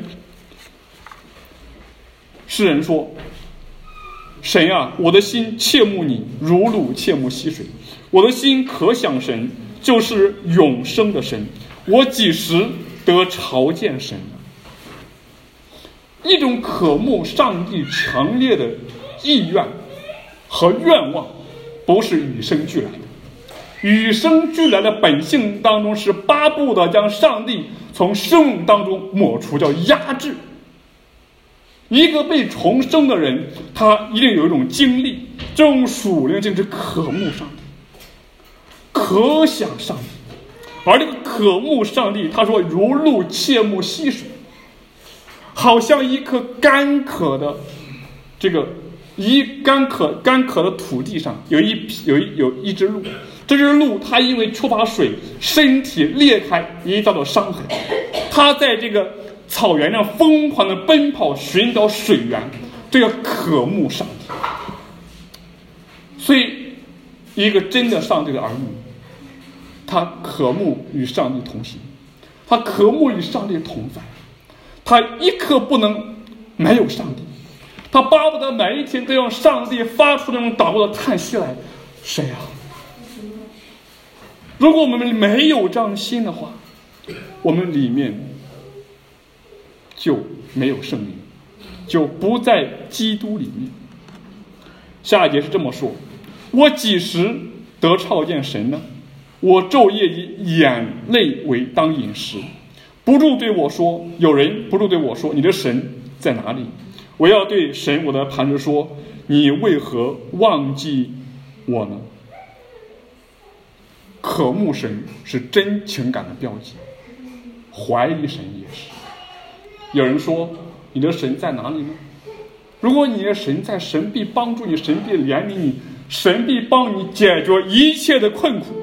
诗人说，神啊，我的心切慕你，如鹿切慕溪水，我的心可想神，就是永生的神，我几时得朝见神呢？一种渴慕上帝强烈的意愿和愿望，不是与生俱来的。与生俱来的本性当中是巴不得将上帝从生命当中抹除，叫压制。一个被重生的人，他一定有一种经历，这种属灵就是渴慕上帝，可想上帝。而这个渴慕上帝，他说如鹿切慕溪水，好像一颗干渴的这个一干渴干渴的土地上有一有一有一只鹿，这只鹿它因为缺乏水，身体裂开，已遭到伤痕，它在这个草原上疯狂的奔跑，寻找水源，这个渴慕上帝。 所以一个真的上帝的儿女，他渴慕与上帝同行，他渴慕与上帝同在，他一刻不能没有上帝，他巴不得每一天都让上帝发出那种祷告的叹息来。谁啊？如果我们没有这样的心的话，我们里面就没有圣灵，就不在基督里面。下一节是这么说：我几时得朝见神呢？我昼夜以眼泪为当饮食，不住对我说，有人不住对我说，你的神在哪里？我要对神我的磐石说，你为何忘记我呢？渴慕神是真情感的标记，怀疑神也是。有人说，你的神在哪里呢？如果你的神在，神必帮助你，神必怜悯你，神必帮你解决一切的困苦。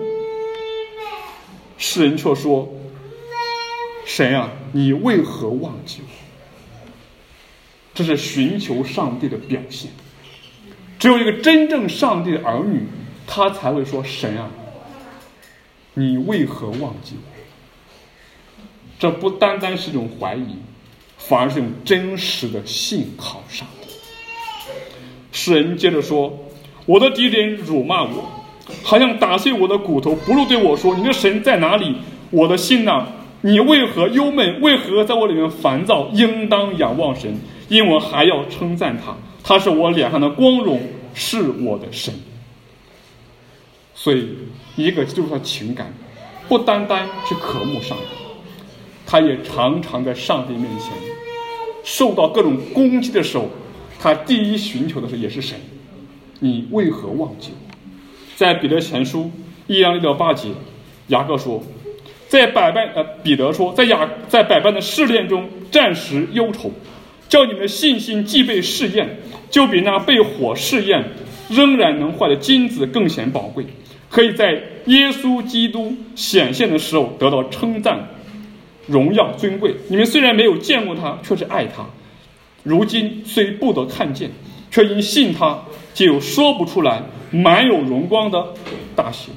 世人却说，神啊，你为何忘记我？这是寻求上帝的表现。只有一个真正上帝的儿女，他才会说，神啊，你为何忘记我？这不单单是一种怀疑，反而是一种真实的信靠上帝。诗人接着说，我的敌人辱骂我，好像打碎我的骨头，不住对我说，你的神在哪里？我的心哪，你为何忧闷？为何在我里面烦躁？应当仰望神，因我还要称赞他，他是我脸上的光荣，是我的神。所以一个基督徒的情感不单单是渴慕上帝，他也常常在上帝面前受到各种攻击的时候，他第一寻求的是也是神，你为何忘记我？在彼得前书一章六到八节，雅各说，在百般呃彼得说，在雅在百般的试炼中暂时忧愁，叫你们的信心既被试验，就比那被火试验仍然能坏的金子更显宝贵，可以在耶稣基督显现的时候得到称赞、荣耀、尊贵。你们虽然没有见过他，却是爱他；如今虽不得看见，却因信他，就有说不出来、满有荣光的大喜。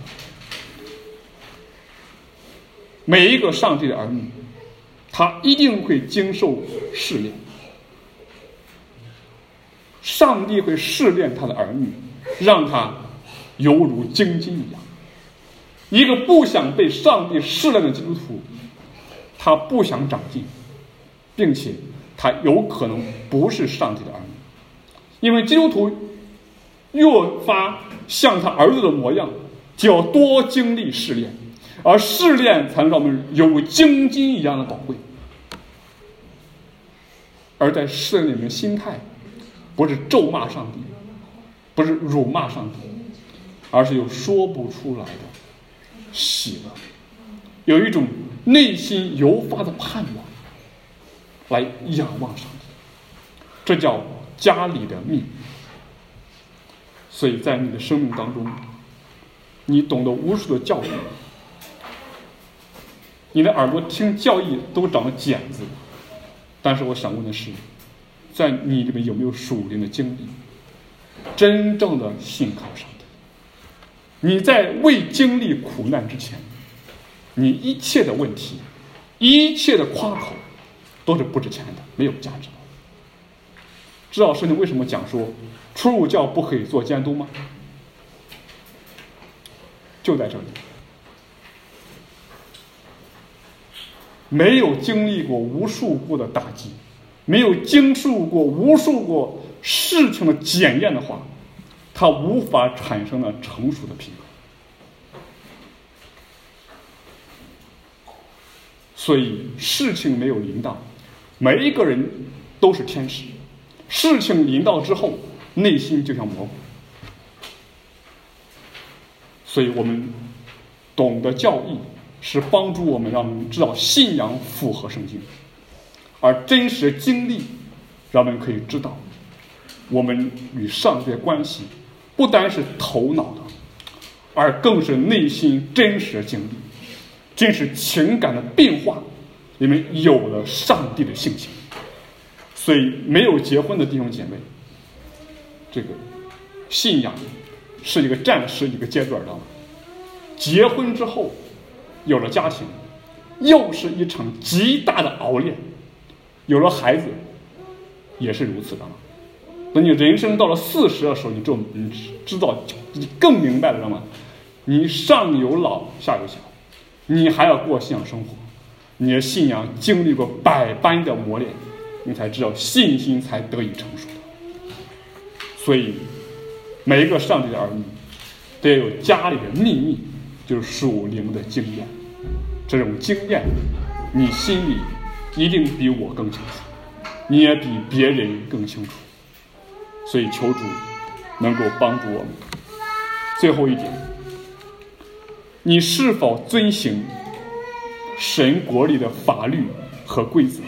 每一个上帝的儿女，他一定会经受试炼。上帝会试炼他的儿女，让他犹如精金一样。一个不想被上帝试炼的基督徒，他不想长进，并且他有可能不是上帝的儿女。因为基督徒越发像他儿子的模样，就要多经历试炼，而试炼才能让我们有精金一样的宝贵。而在试炼里面的心态，不是咒骂上帝，不是辱骂上帝，而是有说不出来的喜乐，有一种内心由发的盼望，来仰望上帝，这叫家里的秘密。所以在你的生命当中，你懂得无数的教义，你的耳朵听教义都长了茧子，但是我想问的是，在你里面有没有属灵的经历，真正的信靠上帝？你在未经历苦难之前，你一切的问题，一切的夸口都是不值钱的，没有价值的。知道圣经为什么讲说初入教不可以做监督吗？就在这里，没有经历过无数过的打击，没有经受过无数过事情的检验的话，他无法产生了成熟的平衡。所以事情没有临到，每一个人都是天使，事情临到之后，内心就像魔鬼。所以我们懂得教义，是帮助我们让我们知道信仰符合圣经，而真实经历让我们可以知道我们与上帝的关系不单是头脑的，而更是内心真实的经历，真是情感的变化里面有了上帝的性情。所以没有结婚的弟兄姐妹，这个信仰是一个战士一个阶段的，结婚之后有了家庭，又是一场极大的熬炼，有了孩子也是如此的。等你人生到了四十的时候，你就你知道，你更明白了，知道吗？你上有老下有小，你还要过信仰生活，你的信仰经历过百般的磨练，你才知道信心才得以成熟的。所以每一个上帝的儿女都有家里的秘密，就是属灵的经验。这种经验你心里一定比我更清楚，你也比别人更清楚。所以求主能够帮助我们。最后一点，你是否遵行神国里的法律和规则？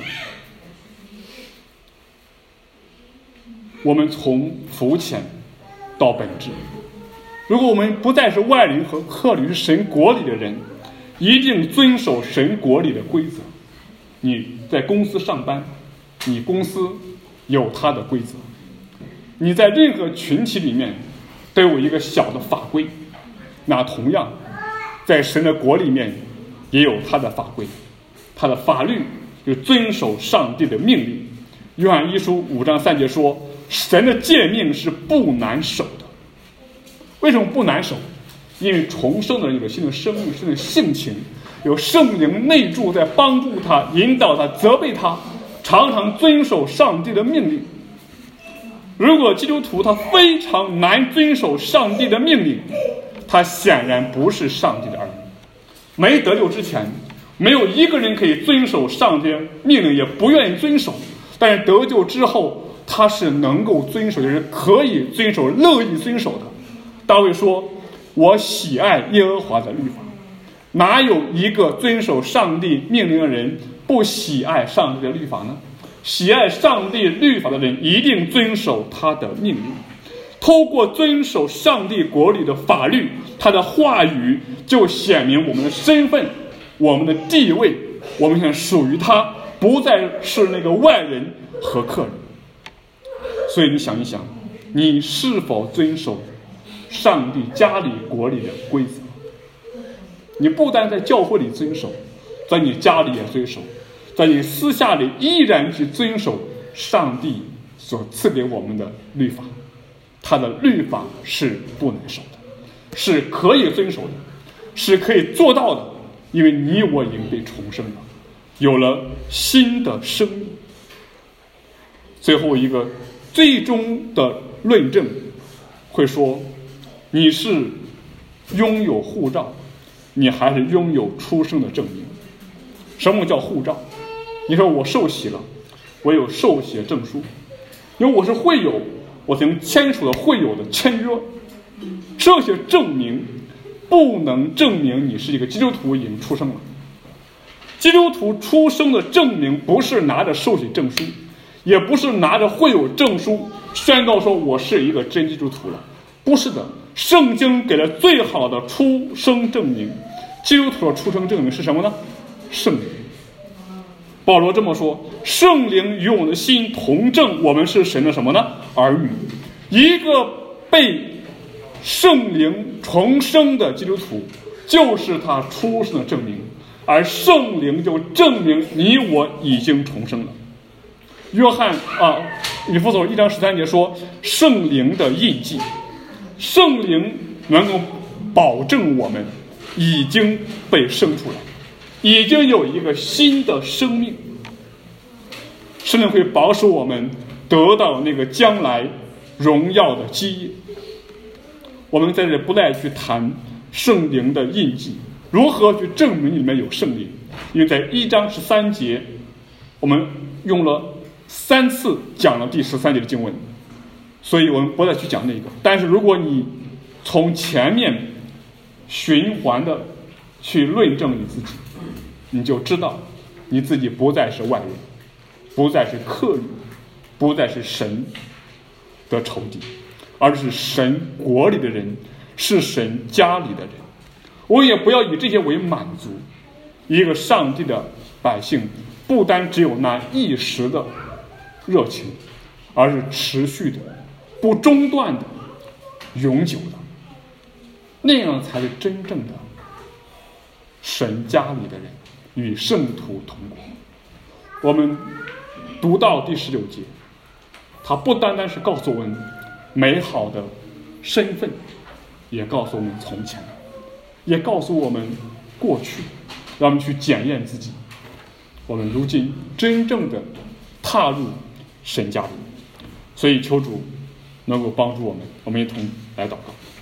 我们从浮浅到本质，如果我们不再是外人和客旅，是神国里的人，一定遵守神国里的规则。你在公司上班，你公司有它的规则，你在任何群体里面都有一个小的法规，那同样在神的国里面也有他的法规，他的法律就遵守上帝的命令。约翰一书五章三节说，神的诫命是不难守的。为什么不难守？因为重生的人有了新的生命，新的性情，有圣灵内住在帮助他，引导他，责备他，常常遵守上帝的命令。如果基督徒他非常难遵守上帝的命令，他显然不是上帝的儿女。没得救之前，没有一个人可以遵守上帝的命令，也不愿意遵守。但是得救之后，他是能够遵守的人，可以遵守，乐意遵守的。大卫说，我喜爱耶和华的律法。哪有一个遵守上帝命令的人不喜爱上帝的律法呢？喜爱上帝律法的人一定遵守他的命令。透过遵守上帝国里的法律，他的话语就显明我们的身份，我们的地位，我们现在属于他，不再是那个外人和客人。所以你想一想，你是否遵守上帝家里国里的规则？你不单在教会里遵守，在你家里也遵守，在你私下里依然去遵守上帝所赐给我们的律法。他的律法是不难守的，是可以遵守的，是可以做到的，因为你我已经被重生了，有了新的生命。最后一个最终的论证会说，你是拥有护照，你还是拥有出生的证明。什么叫护照？你说我受洗了，我有受洗证书，因为我是会友，我曾签署了会友的签约。这些证明不能证明你是一个基督徒已经出生了。基督徒出生的证明不是拿着受洗证书，也不是拿着会友证书宣告说我是一个真基督徒了，不是的。圣经给了最好的出生证明。基督徒的出生证明是什么呢？圣灵。保罗这么说，圣灵与我们的心同证，我们是神的什么呢？儿女。一个被圣灵重生的基督徒，就是他出生的证明，而圣灵就证明你我已经重生了。约翰啊，以弗所一章十三节说，圣灵的印记，圣灵能够保证我们已经被生出来，已经有一个新的生命。圣灵会保守我们得到那个将来荣耀的基业。我们在这里不再去谈圣灵的印记，如何去证明里面有圣灵，因为在一章十三节我们用了三次讲了第十三节的经文，所以我们不再去讲那个。但是如果你从前面循环的去论证你自己，你就知道你自己不再是外人，不再是客旅，不再是神的仇敌，而是神国里的人，是神家里的人。我也不要以这些为满足。一个上帝的百姓不单只有那一时的热情，而是持续的、不中断的、永久的。 那样才是真正的神家里的人，与圣徒同国。我们读到第十九节，他不单单是告诉我们美好的身份，也告诉我们从前，也告诉我们过去，让我们去检验自己，我们如今真正的踏入神家里。所以求主能够帮助我们，我们一同来祷告。